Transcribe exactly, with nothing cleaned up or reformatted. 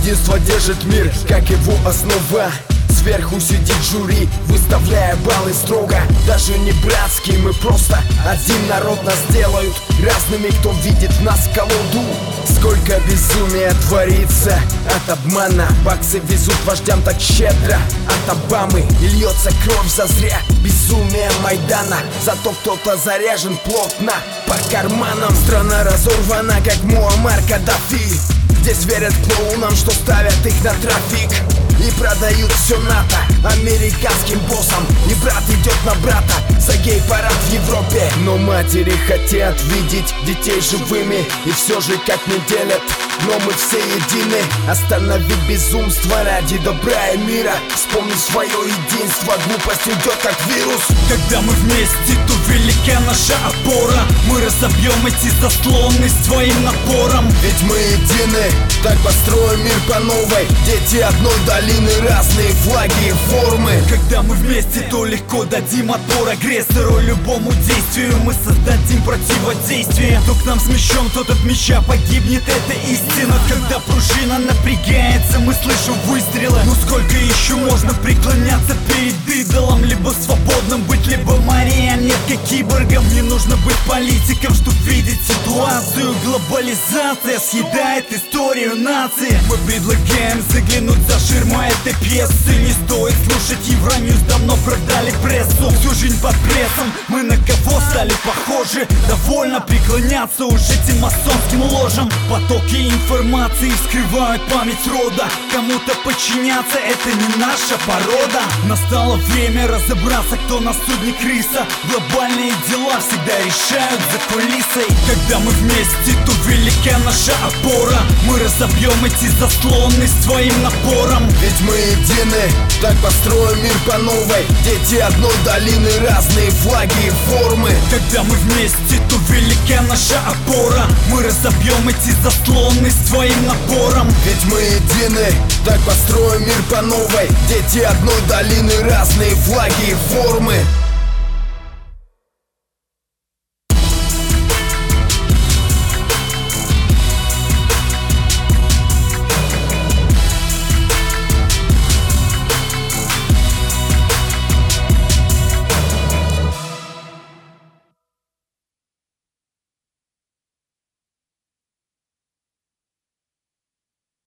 Единство держит мир, как его основа. Сверху сидит жюри, выставляя баллы строго. Даже не братские, мы просто один народ. Нас делают разными, кто видит в нас колоду. Сколько безумия творится от обмана. Баксы везут вождям так щедро от Обамы. И льется кровь зазря, безумие Майдана. Зато кто-то заряжен плотно по карманам. Страна разорвана, как Муаммар Каддафи. Здесь верят клоунам, что ставят их на трафик и продают все НАТО американским боссам. И брат идет на брата за гей-парад в Европе. Но матери хотят видеть детей живыми, и все же как не делят, но мы все едины. Остановить безумство ради добра и мира. Вспомни свое единство, глупость уйдет как вирус. Когда мы вместе, то велика наша опора. Мы разобьем эти заслоны своим напором. Ведь мы едины, так построим мир по новой. Дети одной долины, разные флаги и формы. Когда мы вместе, то легко дадим отпор агрессору. Любому действию мы создадим противодействие. Кто к нам смещен, тот от меча погибнет, это истина. Когда пружина напрягается, мы слышим выстрелы. Ну сколько еще можно преклоняться перед идолом? Либо свободным быть, либо марионеткой киборгом. Не нужно быть политиком, чтоб видеть ситуацию. Глобализация съедает историю нации. Мы предлагаем заглянуть за ширму этой пьесы. Не стоит слушать Евроньюз, давно продали прессу. Всю жизнь под прессом, мы на кого стали похожи? Довольно преклоняться уж этим масонским ложам. Потоки информации вскрывают память рода. Кому-то подчиняться, это не наша порода. Настало время разобраться, кто на судне крыса. Глобальные дела всегда решают за кулисой. Когда мы вместе, то велика наша опора. Мы разобьем эти заслоны своим напором. Ведь мы едины, так построим мир по новой. Дети одной долины, разные флаги и формы. Когда мы вместе, то велика наша опора. Мы разобьем эти заслоны своим напором. Ведь мы едины, так построим мир по новой. Дети одной долины, разные флаги и формы.